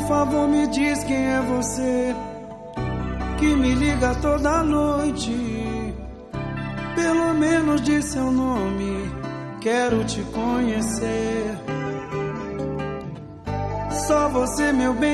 favor, me diz quem é você, que me liga toda noite. Pelo menos diz seu nome, quero te conhecer. Só você, meu bem.